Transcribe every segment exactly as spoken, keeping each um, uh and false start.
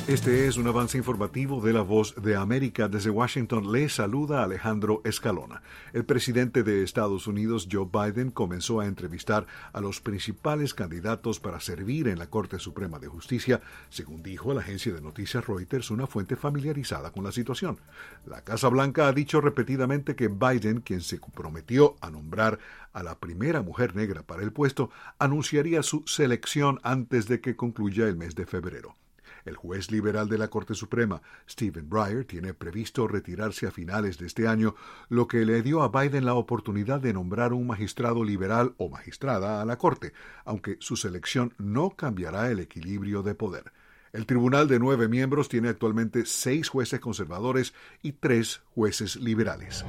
Este es un avance informativo de La Voz de América. Desde Washington le saluda Alejandro Escalona. El presidente de Estados Unidos, Joe Biden, comenzó a entrevistar a los principales candidatos para servir en la Corte Suprema de Justicia, según dijo la agencia de noticias Reuters, una fuente familiarizada con la situación. La Casa Blanca ha dicho repetidamente que Biden, quien se comprometió a nombrar a la primera mujer negra para el puesto, anunciaría su selección antes de que concluya el mes de febrero. El juez liberal de la Corte Suprema, Stephen Breyer, tiene previsto retirarse a finales de este año, lo que le dio a Biden la oportunidad de nombrar un magistrado liberal o magistrada a la Corte, aunque su selección no cambiará el equilibrio de poder. El tribunal de nueve miembros tiene actualmente seis jueces conservadores y tres jueces liberales.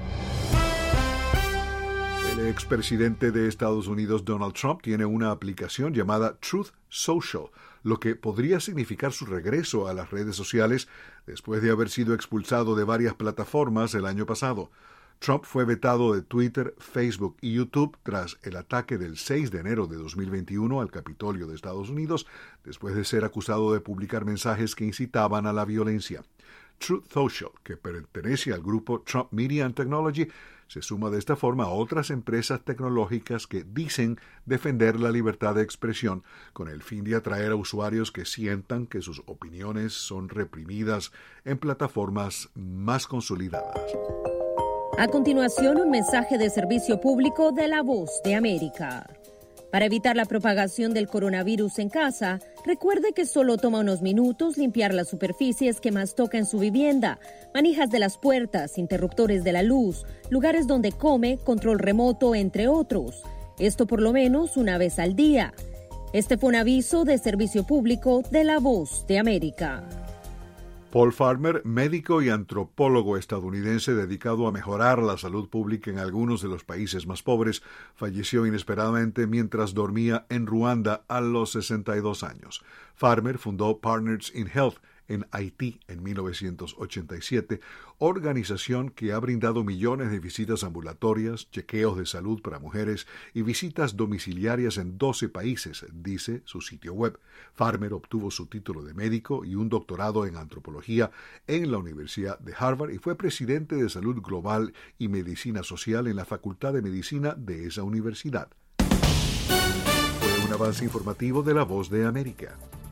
El expresidente de Estados Unidos, Donald Trump, tiene una aplicación llamada Truth Social, lo que podría significar su regreso a las redes sociales después de haber sido expulsado de varias plataformas el año pasado. Trump fue vetado de Twitter, Facebook y YouTube tras el ataque del seis de enero de dos mil veintiuno al Capitolio de Estados Unidos, después de ser acusado de publicar mensajes que incitaban a la violencia. Truth Social, que pertenece al grupo Trump Media and Technology, se suma de esta forma a otras empresas tecnológicas que dicen defender la libertad de expresión con el fin de atraer a usuarios que sientan que sus opiniones son reprimidas en plataformas más consolidadas. A continuación, un mensaje de servicio público de La Voz de América. Para evitar la propagación del coronavirus en casa, recuerde que solo toma unos minutos limpiar las superficies que más toca en su vivienda, manijas de las puertas, interruptores de la luz, lugares donde come, control remoto, entre otros. Esto por lo menos una vez al día. Este fue un aviso de servicio público de La Voz de América. Paul Farmer, médico y antropólogo estadounidense dedicado a mejorar la salud pública en algunos de los países más pobres, falleció inesperadamente mientras dormía en Ruanda a los sesenta y dos años. Farmer fundó Partners in Health en Haití en mil novecientos ochenta y siete, organización que ha brindado millones de visitas ambulatorias, chequeos de salud para mujeres y visitas domiciliarias en doce países, dice su sitio web. Farmer obtuvo su título de médico y un doctorado en antropología en la Universidad de Harvard y fue presidente de Salud Global y Medicina Social en la Facultad de Medicina de esa universidad. Fue un avance informativo de La Voz de América.